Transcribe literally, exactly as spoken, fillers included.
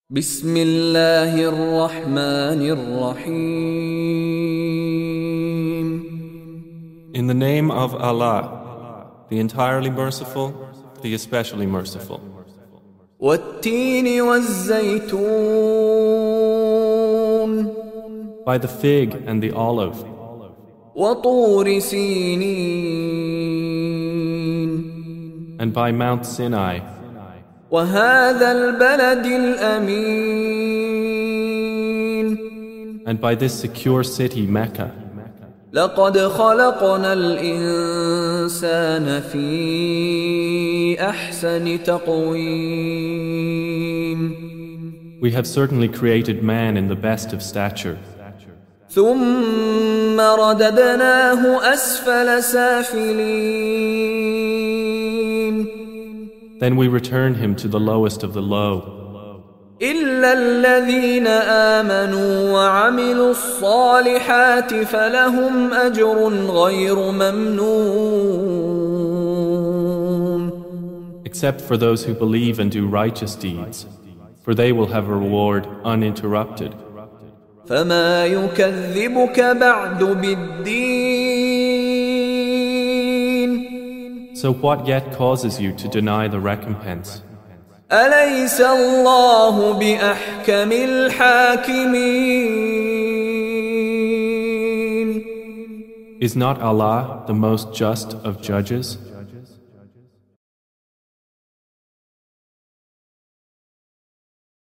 بسم الله الرحمن الرحيم. In the name of Allah, the entirely merciful, the especially merciful. والتين والزيتون. By the fig and the olive. وطور سينين. And by Mount Sinai. وهذا البلد الأمين. And by this secure city, Mecca. لقد خلقنا الإنسان في أحسن تقويم. We have certainly created man in the best of stature. ثم رددناه أسفل سافلين. Then we return him to the lowest of the low. إلا الذين آمنوا وعملوا الصالحات فلهم أجر غير ممنون. Except for those who believe and do righteous deeds, for they will have a reward uninterrupted. فما يكذبك بعد بالدين. So what yet causes you to deny the recompense? أليس الله بأحكم الحاكمين. Is not Allah the most just of judges?